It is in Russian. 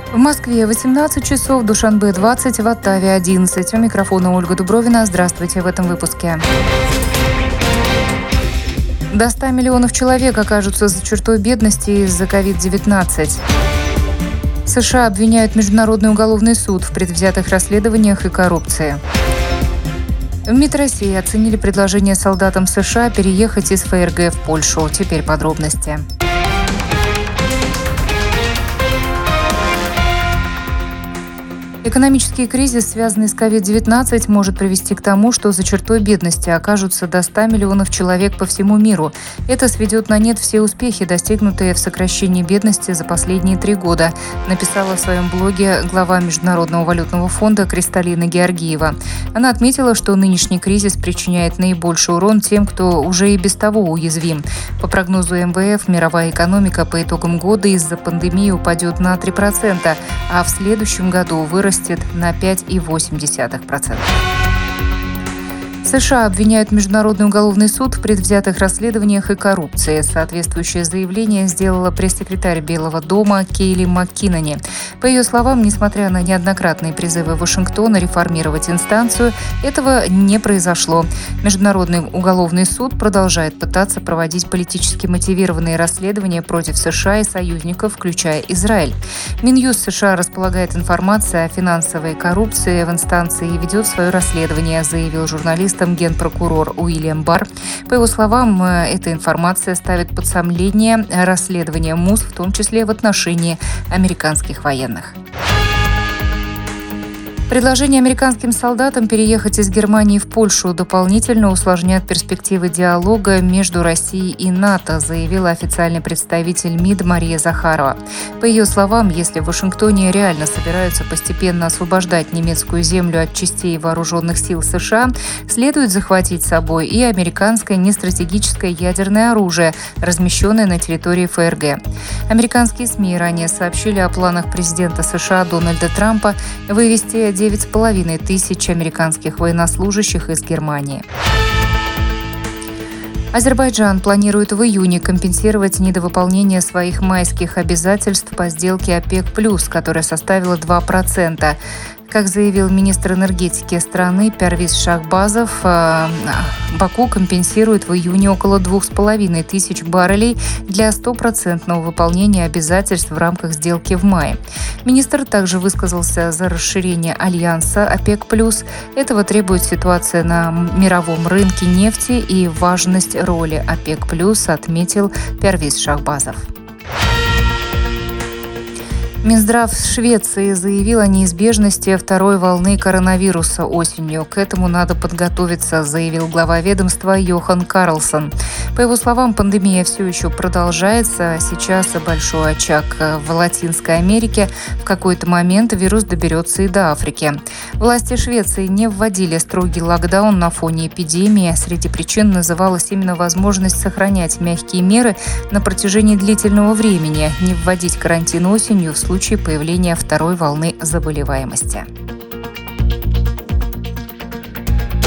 В Москве 18 часов, в Душанбе 20, в Оттаве 11. У микрофона Ольга Дубровина. Здравствуйте в этом выпуске. До 100 миллионов человек окажутся за чертой бедности из-за COVID-19. США обвиняют Международный уголовный суд в предвзятых расследованиях и коррупции. В МИД России оценили предложение солдатам США переехать из ФРГ в Польшу. Теперь подробности. Экономический кризис, связанный с COVID-19, может привести к тому, что за чертой бедности окажутся до 100 миллионов человек по всему миру. Это сведет на нет все успехи, достигнутые в сокращении бедности за последние 3 года, написала в своем блоге глава Международного валютного фонда Кристалина Георгиева. Она отметила, что нынешний кризис причиняет наибольший урон тем, кто уже и без того уязвим. По прогнозу МВФ, мировая экономика по итогам года из-за пандемии упадет на 3%, а в следующем году вырастет на 5,8%. США обвиняют Международный уголовный суд в предвзятых расследованиях и коррупции. Соответствующее заявление сделала пресс-секретарь Белого дома Кейли МакКиннони. По ее словам, несмотря на неоднократные призывы Вашингтона реформировать инстанцию, этого не произошло. Международный уголовный суд продолжает пытаться проводить политически мотивированные расследования против США и союзников, включая Израиль. Минюст США располагает информацией о финансовой коррупции в инстанции и ведет свое расследование, заявил журналист генпрокурор Уильям Барр. По его словам, эта информация ставит под сомнение расследование МУС, в том числе в отношении американских военных. Предложение американским солдатам переехать из Германии в Польшу дополнительно усложнят перспективы диалога между Россией и НАТО, заявила официальный представитель МИД Мария Захарова. По ее словам, если в Вашингтоне реально собираются постепенно освобождать немецкую землю от частей вооруженных сил США, следует захватить с собой и американское нестратегическое ядерное оружие, размещенное на территории ФРГ. Американские СМИ ранее сообщили о планах президента США Дональда Трампа вывести 9,5 тысяч американских военнослужащих из Германии. Азербайджан планирует в июне компенсировать недовыполнение своих майских обязательств по сделке ОПЕК+, которая составила 2%. Как заявил министр энергетики страны Первис Шахбазов, Баку компенсирует в июне около 2,5 тысяч баррелей для 100% выполнения обязательств в рамках сделки в мае. Министр также высказался за расширение альянса ОПЕК+. Этого требует ситуация на мировом рынке нефти и важность роли ОПЕК+, отметил Первис Шахбазов. Минздрав Швеции заявил о неизбежности второй волны коронавируса осенью. К этому надо подготовиться, заявил глава ведомства Йохан Карлсон. По его словам, пандемия все еще продолжается. Сейчас большой очаг в Латинской Америке. В какой-то момент вирус доберется и до Африки. Власти Швеции не вводили строгий локдаун на фоне эпидемии. Среди причин называлась именно возможность сохранять мягкие меры на протяжении длительного времени, не вводить карантин осенью в случае появления второй волны заболеваемости.